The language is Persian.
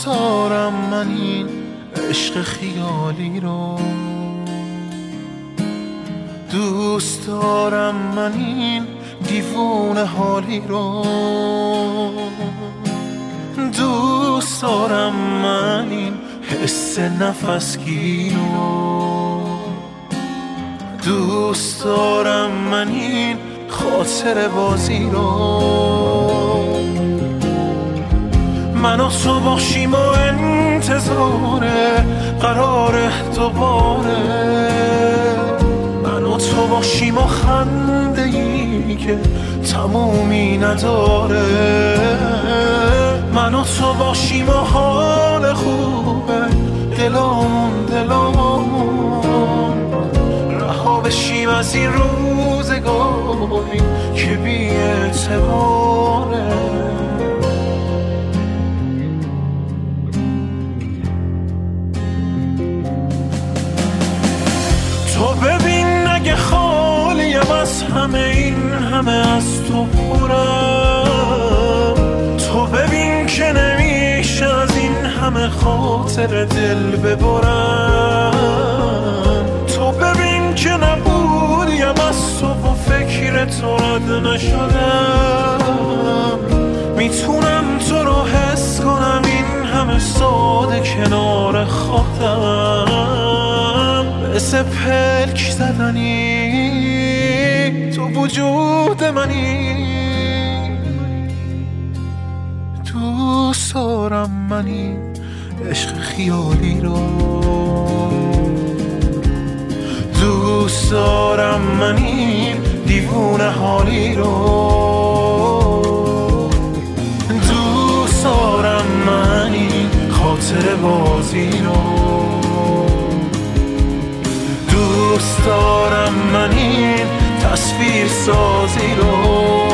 دارم من این عشق خیالی رو، دوست دارم من این دیوونه حالی رو، دوست دارم من این حس نفسگیر رو، دوست دارم من این خاطر بازی رو. من و تو باشیم و انتظاره قراره دوباره، من و تو باشیم و خنده ای که تمومی نداره، من و تو باشیم و حال خوبه دلامون رها بشیم از این روزگاری که بی اعتباره. تو ببین اگه خالیم از همه این همه از تو پرم، تو ببین که نمیشه از این همه خاطر دل ببرم، تو ببین که نبودیم از تو و فکر تو رد نشدم، میتونم تو رو حس کنم این همه ساده کنار خودم، مثل پلک زدنی تو وجود منی، دوست دارم من این عشق خیالی رو، دوست دارم من این دیوونه حالی رو، دوست دارم من این خاطر بازی رو، دوست دارم من این تصویر سازی رو.